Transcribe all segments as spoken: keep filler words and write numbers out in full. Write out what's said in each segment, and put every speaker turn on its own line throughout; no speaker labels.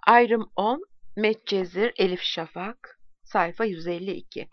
Ayrım on, Medcezir, Elif Şafak, sayfa yüz elli iki.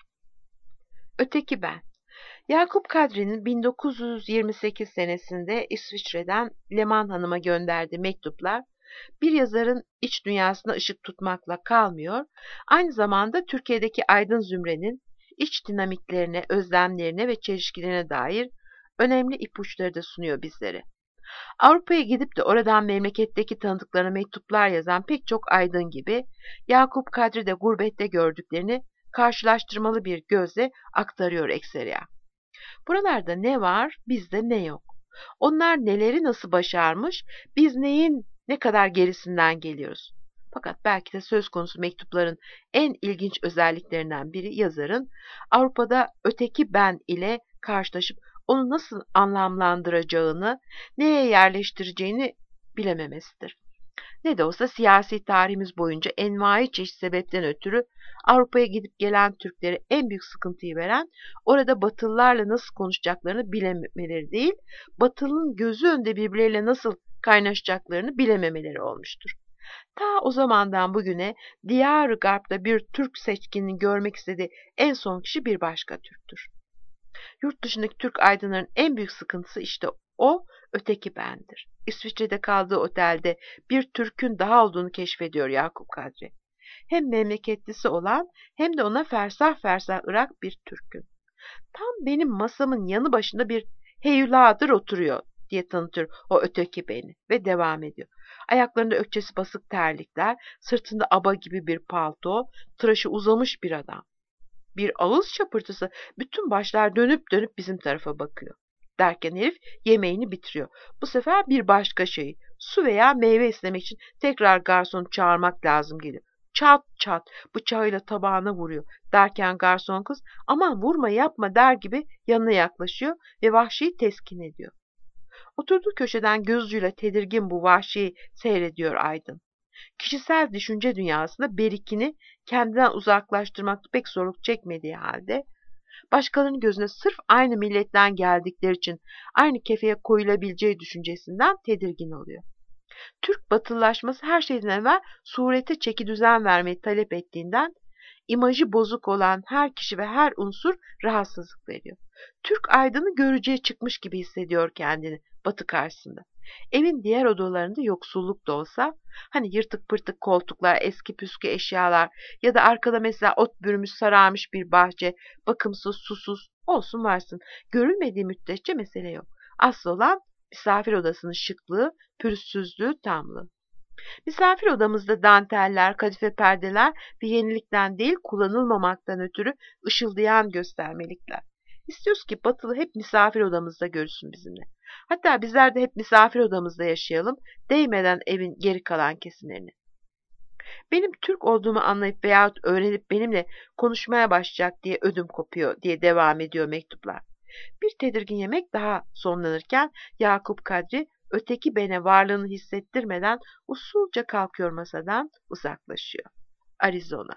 Öteki ben. Yakup Kadri'nin bin dokuz yüz yirmi sekiz senesinde İsviçre'den Leman Hanım'a gönderdiği mektuplar, bir yazarın iç dünyasına ışık tutmakla kalmıyor, aynı zamanda Türkiye'deki aydın zümrenin iç dinamiklerine, özlemlerine ve çelişkilerine dair önemli ipuçları da sunuyor bizlere. Avrupa'ya gidip de oradan memleketteki tanıdıklarına mektuplar yazan pek çok aydın gibi, Yakup Kadri de gurbette gördüklerini karşılaştırmalı bir gözle aktarıyor ekseriya. Buralarda ne var, bizde ne yok? Onlar neleri nasıl başarmış, biz neyin ne kadar gerisinden geliyoruz? Fakat belki de söz konusu mektupların en ilginç özelliklerinden biri yazarın Avrupa'da öteki ben ile karşılaşıp onu nasıl anlamlandıracağını, neye yerleştireceğini bilememesidir. Ne de olsa siyasi tarihimiz boyunca envai çeşit sebepten ötürü Avrupa'ya gidip gelen Türklere en büyük sıkıntıyı veren, orada Batılılarla nasıl konuşacaklarını bilememeleri değil, Batılı'nın gözü önünde birbirleriyle nasıl kaynaşacaklarını bilememeleri olmuştur. Ta o zamandan bugüne Diyar-ı Garp'ta bir Türk seçkinini görmek istediği en son kişi bir başka Türktür. Yurt dışındaki Türk aydınların en büyük sıkıntısı işte o, öteki bendir. İsviçre'de kaldığı otelde bir Türk'ün daha olduğunu keşfediyor Yakup Kadri. Hem memleketlisi olan hem de ona fersah fersah Irak bir Türk'ün. Tam benim masamın yanı başında bir heyuladır oturuyor diye tanıtıyor o öteki beni ve devam ediyor. Ayaklarında ökçesi basık terlikler, sırtında aba gibi bir palto, tıraşı uzamış bir adam. Bir ağız şapırtısı, bütün başlar dönüp dönüp bizim tarafa bakıyor. Derken herif yemeğini bitiriyor. Bu sefer bir başka şey, su veya meyve istemek için tekrar garsonu çağırmak lazım geliyor. Çat çat bıçağıyla tabağına vuruyor. Derken garson kız aman vurma yapma der gibi yanına yaklaşıyor ve vahşiyi teskin ediyor. Oturduğu köşeden gözcüyle tedirgin bu vahşiyi seyrediyor Aydın. Kişisel düşünce dünyasında berikini kendinden uzaklaştırmakta pek zorluk çekmediği halde, başkalarının gözüne sırf aynı milletten geldikleri için aynı kefeye koyulabileceği düşüncesinden tedirgin oluyor. Türk batılılaşması her şeyden evvel surete çekidüzen vermeyi talep ettiğinden, imajı bozuk olan her kişi ve her unsur rahatsızlık veriyor. Türk aydını görücüye çıkmış gibi hissediyor kendini Batı karşısında. Evin diğer odalarında yoksulluk da olsa, hani yırtık pırtık koltuklar, eski püskü eşyalar ya da arkada mesela ot bürümüş sararmış bir bahçe, bakımsız, susuz, olsun varsın. Görülmediği müddetçe mesele yok. Asıl olan misafir odasının şıklığı, pürüzsüzlüğü, tamlığı. Misafir odamızda danteller, kadife perdeler ve yenilikten değil kullanılmamaktan ötürü ışıldayan göstermelikler. İstiyoruz ki Batılı hep misafir odamızda görüşsün bizimle. Hatta bizler de hep misafir odamızda yaşayalım, değmeden evin geri kalan kesimlerini. Benim Türk olduğumu anlayıp veyahut öğrenip benimle konuşmaya başlayacak diye ödüm kopuyor diye devam ediyor mektuplar. Bir tedirgin yemek daha sonlanırken Yakup Kadri öteki bene varlığını hissettirmeden usulca kalkıyor masadan, uzaklaşıyor. Arizona.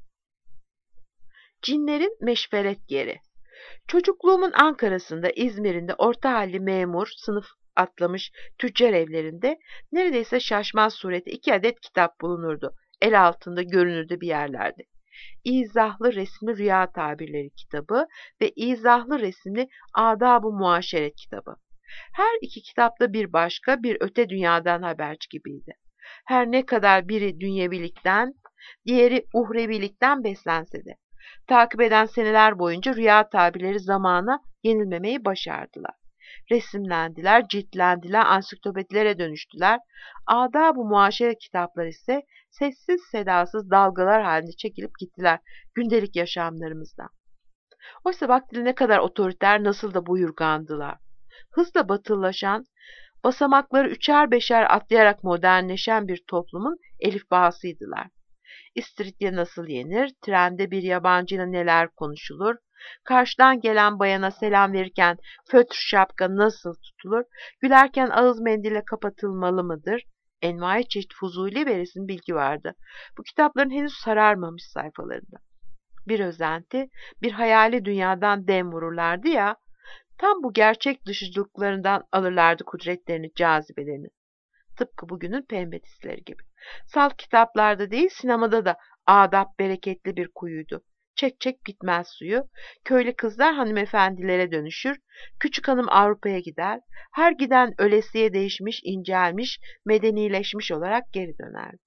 Cinlerin meşveret yeri. Çocukluğumun Ankara'sında, İzmir'inde orta halli memur, sınıf atlamış tüccar evlerinde neredeyse şaşmaz surette iki adet kitap bulunurdu. El altında görünürdü bir yerlerde. İzahlı resimli rüya tabirleri kitabı ve izahlı resimli adab-ı muaşeret kitabı. Her iki kitapta bir başka, bir öte dünyadan haberci gibiydi. Her ne kadar biri dünyevilikten, diğeri uhrevilikten beslense de, takip eden seneler boyunca rüya tabirleri zamana yenilmemeyi başardılar. Resimlendiler, ciltlendiler, ansiklopedilere dönüştüler. Adab-ı muaşeret kitapları ise sessiz sedasız dalgalar halinde çekilip gittiler gündelik yaşamlarımızdan. Oysa vaktiyle ne kadar otoriter, nasıl da buyurgandılar. Hızla batılılaşan, basamakları üçer beşer atlayarak modernleşen bir toplumun elifbasıydılar. İstiridye nasıl yenir, trende bir yabancıyla neler konuşulur, karşıdan gelen bayana selam verirken fötr şapka nasıl tutulur, gülerken ağız mendille kapatılmalı mıdır? Envai çeşit fuzuli ve resim bilgi vardı. Bu kitapların henüz sararmamış sayfalarında. Bir özenti, bir hayali dünyadan dem vururlardı ya, tam bu gerçek dışıcılıklarından alırlardı kudretlerini, cazibelerini. Tıpkı bugünün pembe dizileri gibi. Salt kitaplarda değil, sinemada da adap bereketli bir kuyuydu. Çek çek bitmez suyu. Köylü kızlar hanımefendilere dönüşür. Küçük hanım Avrupa'ya gider. Her giden ölesiye değişmiş, incelmiş, medenileşmiş olarak geri dönerdi.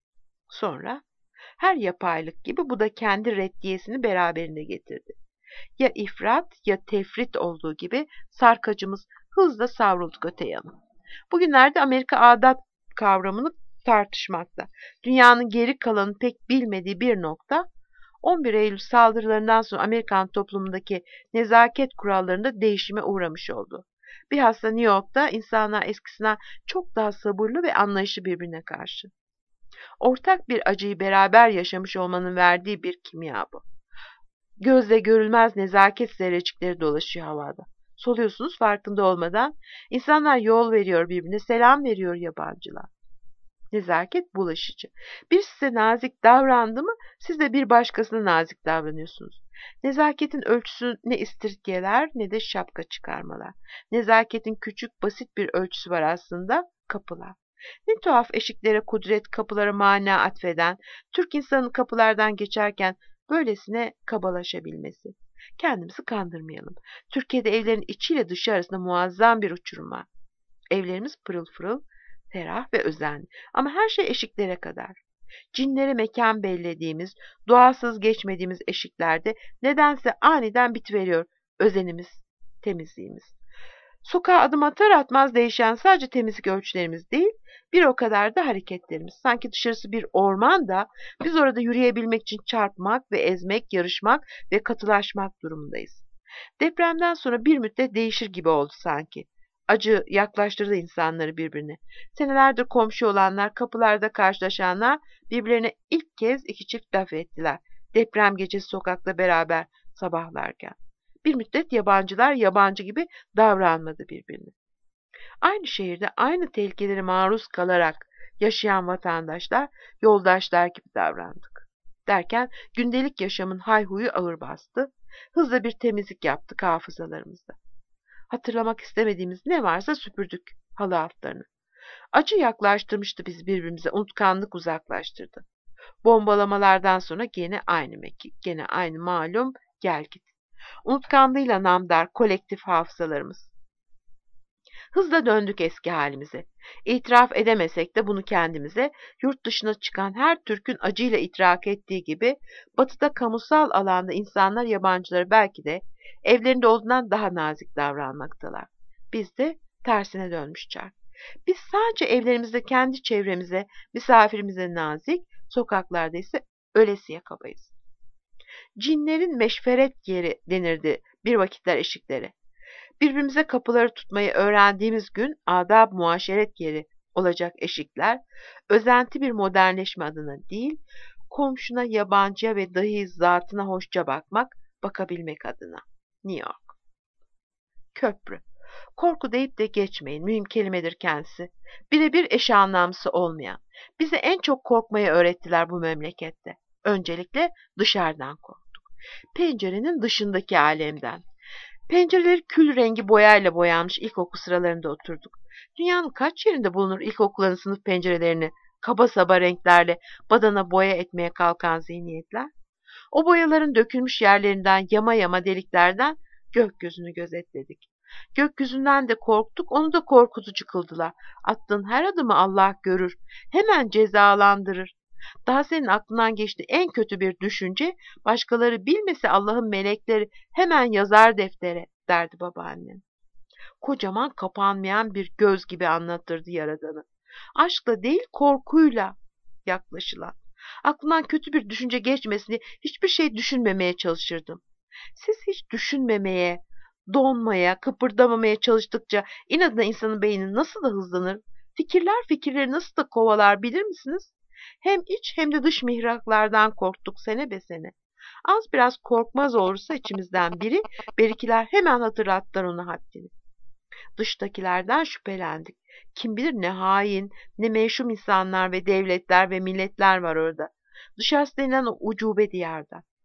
Sonra her yapaylık gibi bu da kendi reddiyesini beraberinde getirdi. Ya ifrat ya tefrit olduğu gibi sarkacımız hızla savrulduk öte yana. Bugünlerde Amerika adat kavramını tartışmakta. Dünyanın geri kalanı pek bilmediği bir nokta, on bir Eylül saldırılarından sonra Amerikan toplumundaki nezaket kurallarında değişime uğramış oldu. Bilhassa New York'ta insanlar eskisinden çok daha sabırlı ve anlayışlı birbirine karşı. Ortak bir acıyı beraber yaşamış olmanın verdiği bir kimya bu. Gözle görülmez nezaket zerrecikleri dolaşıyor havada. Soluyorsunuz farkında olmadan. İnsanlar yol veriyor birbirine, selam veriyor yabancılar. Nezaket bulaşıcı. Bir size nazik davrandı mı siz de bir başkasına nazik davranıyorsunuz. Nezaketin ölçüsü ne istirgeler ne de şapka çıkarmalar. Nezaketin küçük basit bir ölçüsü var aslında, kapılar. Ne tuhaf eşiklere kudret, kapılara mana atfeden, Türk insanın kapılardan geçerken böylesine kabalaşabilmesi. Kendimizi kandırmayalım. Türkiye'de evlerin içiyle dışı arasında muazzam bir uçurum var. Evlerimiz pırıl pırıl, ferah ve özenli. Ama her şey eşiklere kadar. Cinlere mekan bellediğimiz, duasız geçmediğimiz eşiklerde nedense aniden bitiveriyor özenimiz, temizliğimiz. Sokağa adım atar atmaz değişen sadece temizlik ölçülerimiz değil, bir o kadar da hareketlerimiz. Sanki dışarısı bir orman da biz orada yürüyebilmek için çarpmak ve ezmek, yarışmak ve katılaşmak durumundayız. Depremden sonra bir müddet değişir gibi oldu sanki. Acı yaklaştırdı insanları birbirine. Senelerdir komşu olanlar, kapılarda karşılaşanlar birbirlerine ilk kez iki çift laf ettiler. Deprem gecesi sokakta beraber sabahlarken. Bir müddet yabancılar yabancı gibi davranmadı birbirine. Aynı şehirde aynı tehlikelere maruz kalarak yaşayan vatandaşlar, yoldaşlar gibi davrandık. Derken gündelik yaşamın hayhuyu ağır bastı. Hızla bir temizlik yaptık hafızalarımızda. Hatırlamak istemediğimiz ne varsa süpürdük halı altlarını. Acı yaklaştırmıştı bizi birbirimize, unutkanlık uzaklaştırdı. Bombalamalardan sonra gene aynı mekik, gene aynı malum gel git. Unutkanlığıyla namdar kolektif hafızalarımız. Hızla döndük eski halimize. İtiraf edemesek de bunu kendimize, yurt dışına çıkan her Türk'ün acıyla idrak ettiği gibi, batıda kamusal alanda insanlar yabancıları belki de evlerinde olduğundan daha nazik davranmaktalar. Biz de tersine dönmüş çark. Biz sadece evlerimizde kendi çevremize, misafirimize nazik, sokaklarda ise ölesiye kabayız. Cinlerin meşveret yeri denirdi bir vakitler eşiklere. Birbirimize kapıları tutmayı öğrendiğimiz gün adab muaşeret yeri olacak eşikler, özenti bir modernleşme adına değil, komşuna, yabancıya ve dahi zatına hoşça bakmak, bakabilmek adına. New York. Köprü. Korku deyip de geçmeyin, mühim kelimedir kendisi. Birebir eş anlamlısı olmayan. Bize en çok korkmayı öğrettiler bu memlekette. Öncelikle dışarıdan korktuk. Pencerenin dışındaki alemden. Pencereleri kül rengi boyayla boyanmış ilkokul sıralarında oturduk. Dünyanın kaç yerinde bulunur ilkokulların sınıf pencerelerini kaba saba renklerle badana boya etmeye kalkan zihniyetler? O boyaların dökülmüş yerlerinden, yama yama deliklerden gökyüzünü gözetledik. Gökyüzünden de korktuk, onu da korkutucu kıldılar. Attığın her adımı Allah görür, hemen cezalandırır. Daha senin aklından geçti en kötü bir düşünce, başkaları bilmese Allah'ın melekleri hemen yazar deftere, derdi babaannem. Kocaman kapanmayan bir göz gibi anlatırdı Yaradan'ı. Aşkla değil korkuyla yaklaşılan. Aklımdan kötü bir düşünce geçmesini, hiçbir şey düşünmemeye çalışırdım. Siz hiç düşünmemeye, donmaya, kıpırdamamaya çalıştıkça inadına insanın beyni nasıl da hızlanır, fikirler fikirleri nasıl da kovalar bilir misiniz? Hem iç hem de dış mihraklardan korktuk sene be sene. Az biraz korkmaz olursa içimizden biri, berikiler hemen hatırlattılar ona haddini. Dıştakilerden şüphelendik. Kim bilir ne hain, ne meşhum insanlar ve devletler ve milletler var orada. Dışarısı denilen o ucube diyarda.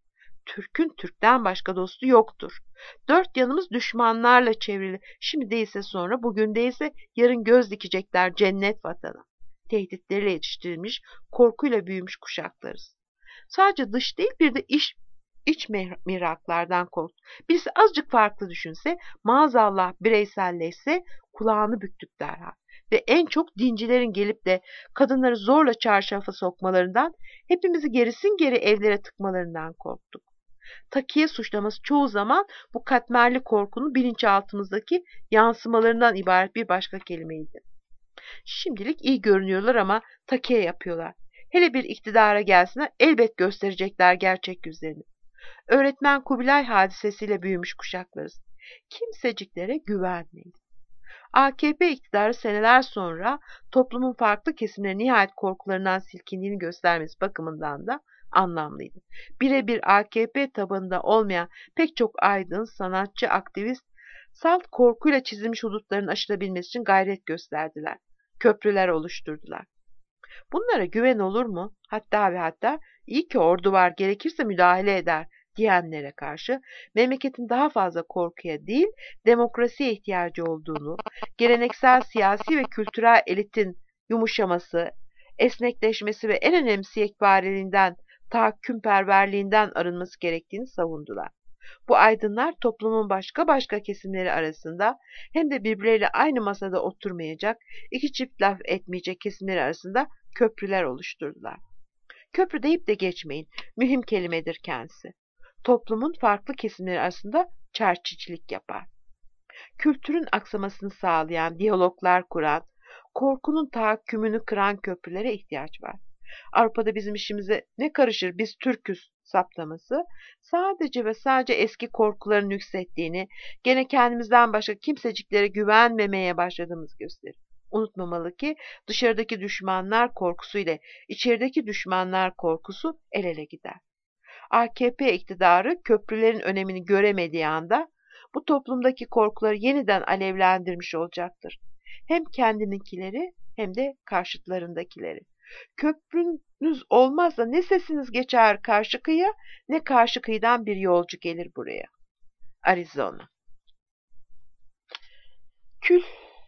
Türk'ün Türk'ten başka dostu yoktur. Dört yanımız düşmanlarla çevrili. Şimdi değilse sonra, bugün değilse yarın göz dikecekler cennet vatanı. Tehditleriyle yetiştirilmiş, korkuyla büyümüş kuşaklarız. Sadece dış değil, bir de iç, iç mihraklardan kork. Birisi azıcık farklı düşünse, maazallah bireyselleşse kulağını büktük derhal. Ve en çok dincilerin gelip de kadınları zorla çarşafa sokmalarından, hepimizi gerisin geri evlere tıkmalarından korktuk. Takiye suçlaması çoğu zaman bu katmerli korkunun bilinçaltımızdaki yansımalarından ibaret bir başka kelimeydi. Şimdilik iyi görünüyorlar ama takiye yapıyorlar. Hele bir iktidara gelsinler, elbet gösterecekler gerçek yüzlerini. Öğretmen Kubilay hadisesiyle büyümüş kuşaklarız. Kimseciklere güvenmeyin. A K P iktidarı seneler sonra toplumun farklı kesimleri nihayet korkularından silkindiğini göstermesi bakımından da anlamlıydı. Birebir A K P tabanında olmayan pek çok aydın, sanatçı, aktivist, salt korkuyla çizilmiş hudutların aşılabilmesi için gayret gösterdiler. Köprüler oluşturdular. Bunlara güven olur mu? Hatta ve hatta iyi ki ordu var, gerekirse müdahale eder diyenlere karşı memleketin daha fazla korkuya değil, demokrasiye ihtiyacı olduğunu, geleneksel siyasi ve kültürel elitin yumuşaması, esnekleşmesi ve en önemlisi yekpareliğinden, tahakkümperverliğinden arınması gerektiğini savundular. Bu aydınlar toplumun başka başka kesimleri arasında hem de birbirleriyle aynı masada oturmayacak, iki çift laf etmeyecek kesimleri arasında köprüler oluşturdular. Köprü deyip de geçmeyin, mühim kelimedir kendisi. Toplumun farklı kesimleri arasında çerçicilik yapar. Kültürün aksamasını sağlayan, diyaloglar kuran, korkunun tahakkümünü kıran köprülere ihtiyaç var. Avrupa'da bizim işimize ne karışır, biz Türk'üz saptaması sadece ve sadece eski korkuların yükselttiğini, gene kendimizden başka kimseciklere güvenmemeye başladığımız gösterir. Unutmamalı ki dışarıdaki düşmanlar korkusu ile içerideki düşmanlar korkusu el ele gider. A K P iktidarı köprülerin önemini göremediği anda bu toplumdaki korkuları yeniden alevlendirmiş olacaktır. Hem kendininkileri hem de karşıtlarındakileri. Köprünüz olmazsa ne sesiniz geçer karşı kıyıya, ne karşı kıyıdan bir yolcu gelir buraya. Arizona. Kül.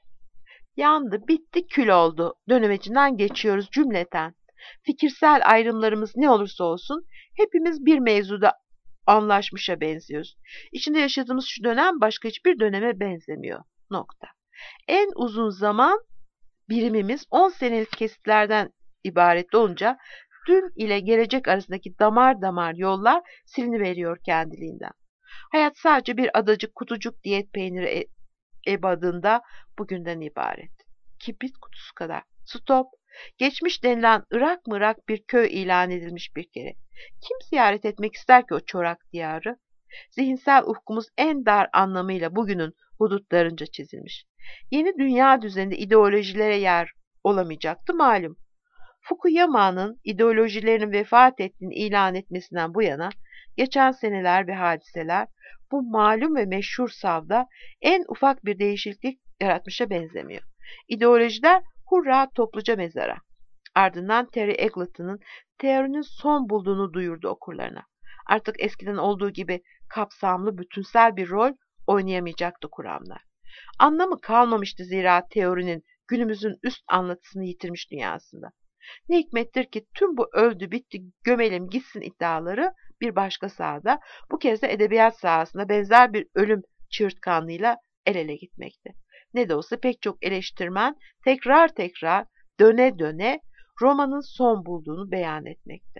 Yandı, bitti, kül oldu. Dönemecinden geçiyoruz cümleten. Fikirsel ayrımlarımız ne olursa olsun hepimiz bir mevzuda anlaşmışa benziyoruz. İçinde yaşadığımız şu dönem başka hiçbir döneme benzemiyor. Nokta. En uzun zaman birimimiz on senelik kesitlerden ibaret olunca dün ile gelecek arasındaki damar damar yollar siliniveriyor kendiliğinden. Hayat sadece bir adacık kutucuk diyet peyniri e ebadında bugünden ibaret. Kibrit kutusu kadar. Stop. Geçmiş denilen Irak mırak bir köy ilan edilmiş bir kere. Kim ziyaret etmek ister ki o çorak diyarı? Zihinsel ufkumuz en dar anlamıyla bugünün hudutlarınca çizilmiş. Yeni dünya düzeninde ideolojilere yer olamayacaktı malum. Fukuyama'nın ideolojilerinin vefat ettiğini ilan etmesinden bu yana geçen seneler ve hadiseler bu malum ve meşhur savda en ufak bir değişiklik yaratmışa benzemiyor. İdeolojiler hurra topluca mezara. Ardından Terry Eagleton'ın teorinin son bulduğunu duyurdu okurlarına. Artık eskiden olduğu gibi kapsamlı, bütünsel bir rol oynayamayacaktı kuramlar. Anlamı kalmamıştı zira teorinin günümüzün üst anlatısını yitirmiş dünyasında. Ne hikmettir ki tüm bu öldü bitti gömelim gitsin iddiaları bir başka sahada, bu kez de edebiyat sahasında benzer bir ölüm çığırtkanlığıyla el ele gitmekte. Ne de olsa pek çok eleştirmen tekrar tekrar döne döne romanın son bulduğunu beyan etmekte.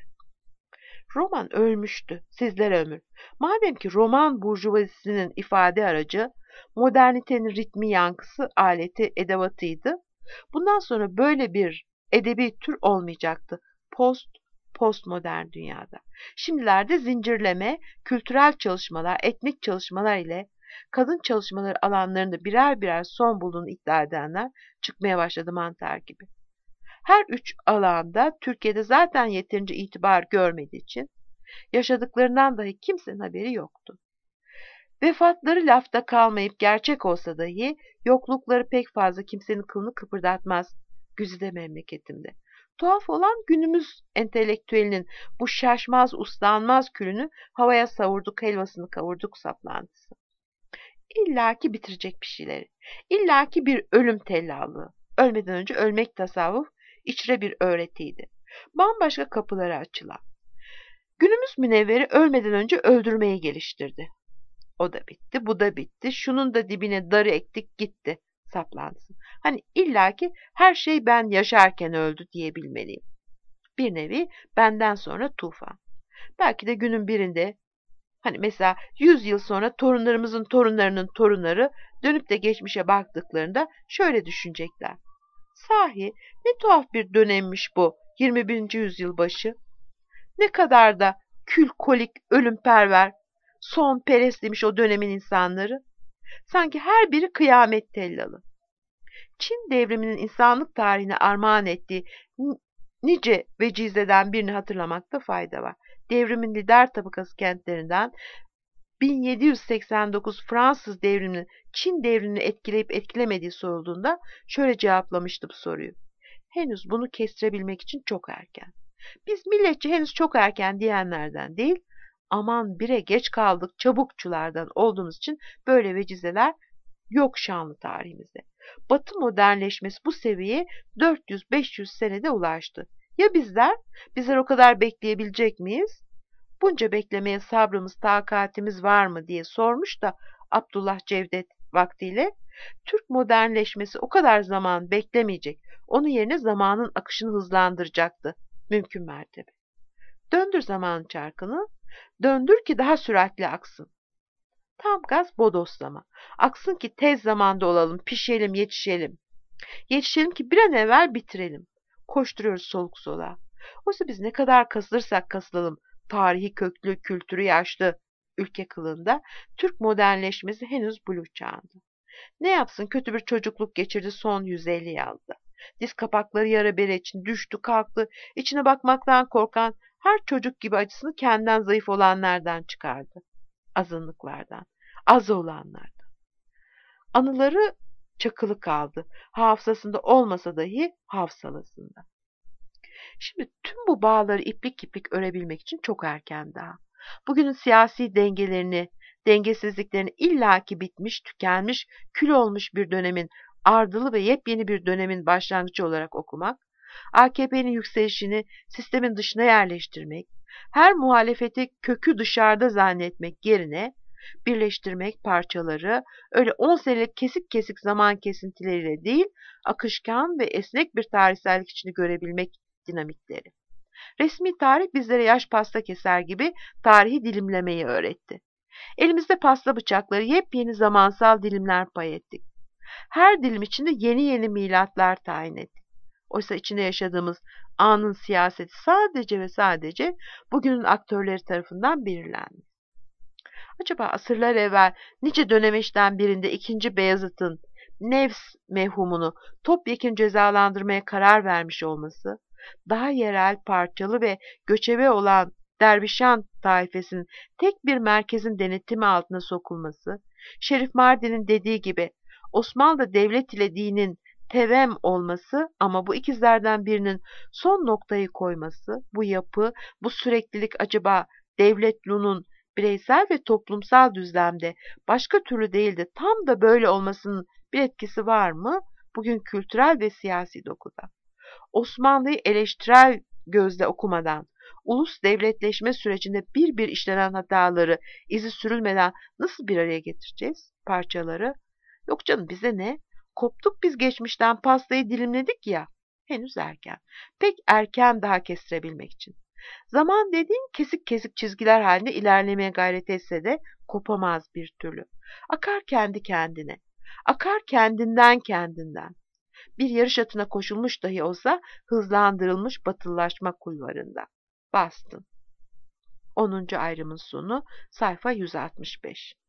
Roman ölmüştü, sizlere ömür. Madem ki roman burjuvazisinin ifade aracı, modernitenin ritmi yankısı aleti edevatıydı, bundan sonra böyle bir edebi tür olmayacaktı post postmodern dünyada. Şimdilerde zincirleme, kültürel çalışmalar, etnik çalışmalar ile kadın çalışmaları alanlarında birer birer son bulduğunu iddia edenler çıkmaya başladı mantar gibi. Her üç alanda Türkiye'de zaten yeterince itibar görmediği için yaşadıklarından dahi kimsenin haberi yoktu. Vefatları lafta kalmayıp gerçek olsa dahi yoklukları pek fazla kimsenin kılını kıpırdatmaz güzide memleketimde. Tuhaf olan günümüz entelektüelinin bu şaşmaz uslanmaz külünü havaya savurduk, helvasını kavurduk saplantısı. İllaki bitirecek bir şeyleri. İllaki bir ölüm tellallığı. Ölmeden önce ölmek tasavvuf, içre bir öğretiydi. Bambaşka kapıları açılan. Günümüz münevveri ölmeden önce öldürmeyi geliştirdi. O da bitti, bu da bitti. Şunun da dibine darı ektik gitti saplantısı. Hani illaki her şey ben yaşarken öldü diyebilmeliyim. Bir nevi benden sonra tufan. Belki de günün birinde hani mesela yüz yıl sonra torunlarımızın torunlarının torunları dönüp de geçmişe baktıklarında şöyle düşünecekler. Sahi ne tuhaf bir dönemmiş bu yirmi birinci yüzyıl başı. Ne kadar da külkolik, ölümperver, son perest demiş o dönemin insanları. Sanki her biri kıyamet tellalı. Çin devriminin insanlık tarihine armağan ettiği nice vecizeden birini hatırlamakta fayda var. Devrimin lider tabakası kentlerinden bin yedi yüz seksen dokuz Fransız devriminin Çin devrimini etkileyip etkilemediği sorulduğunda şöyle cevaplamıştı bu soruyu. Henüz bunu kestirebilmek için çok erken. Biz milletçe henüz çok erken diyenlerden değil, aman bire geç kaldık çabukçulardan olduğumuz için böyle vecizeler yok şanlı tarihimizde. Batı modernleşmesi bu seviyeye dört yüz beş yüz senede ulaştı. Ya bizler? Bizler o kadar bekleyebilecek miyiz? Bunca beklemeye sabrımız, takatimiz var mı diye sormuş da Abdullah Cevdet vaktiyle. Türk modernleşmesi o kadar zaman beklemeyecek. Onun yerine zamanın akışını hızlandıracaktı. Mümkün mertebe. Döndür zamanın çarkını. Döndür ki daha süratli aksın. Tam gaz bodoslama. Aksın ki tez zamanda olalım, pişelim, yetişelim. Yetişelim ki bir an evvel bitirelim. Koşturuyoruz soluk soluğa. Oysa biz ne kadar kasılırsak kasılalım, tarihi köklü, kültürü yaşlı ülke kılığında Türk modernleşmesi henüz buluğ çağında. Ne yapsın kötü bir çocukluk geçirdi son yüz elli yılda. Diz kapakları yara bere için düştü kalktı, içine bakmaktan korkan her çocuk gibi acısını kendinden zayıf olanlardan çıkardı. Azınlıklardan, az olanlardan. Anıları çakılı kaldı. Hafızasında olmasa dahi hafsalasında. Şimdi tüm bu bağları iplik iplik örebilmek için çok erken daha. Bugünün siyasi dengelerini, dengesizliklerini illaki bitmiş, tükenmiş, kül olmuş bir dönemin ardılı ve yepyeni bir dönemin başlangıcı olarak okumak, A K P'nin yükselişini sistemin dışına yerleştirmek, her muhalefeti kökü dışarıda zannetmek yerine birleştirmek parçaları öyle on senelik kesik kesik zaman kesintileriyle değil, akışkan ve esnek bir tarihsellik içini görebilmek dinamikleri. Resmi tarih bizlere yaş pasta keser gibi tarihi dilimlemeyi öğretti. Elimizde pasta bıçakları yepyeni zamansal dilimler pay ettik. Her dilim içinde yeni yeni milatlar tayin ettik. Oysa içinde yaşadığımız anın siyaseti sadece ve sadece bugünün aktörleri tarafından belirlendi. Acaba asırlar evvel nice dönemeçten birinde ikinci Beyazıt'ın Nevs mevhumunu topyekun cezalandırmaya karar vermiş olması, daha yerel, parçalı ve göçebe olan Dervişan taifesinin tek bir merkezin denetimi altına sokulması, Şerif Mardin'in dediği gibi Osmanlı devlet ile dinin tevem olması ama bu ikizlerden birinin son noktayı koyması, bu yapı, bu süreklilik acaba devletlunun bireysel ve toplumsal düzlemde başka türlü değil de tam da böyle olmasının bir etkisi var mı? Bugün kültürel ve siyasi dokuda. Osmanlı'yı eleştirel gözle okumadan, ulus devletleşme sürecinde bir bir işlenen hataları izi sürülmeden nasıl bir araya getireceğiz parçaları? Yok canım bize ne? Koptuk biz geçmişten pastayı dilimledik ya. Henüz erken. Pek erken daha kestirebilmek için. Zaman dediğin kesik kesik çizgiler halinde ilerlemeye gayret etse de kopamaz bir türlü. Akar kendi kendine. Akar kendinden kendinden. Bir yarış atına koşulmuş dahi olsa hızlandırılmış batılılaşma kulvarında. Bastın. onuncu ayrımın sonu sayfa yüz altmış beş.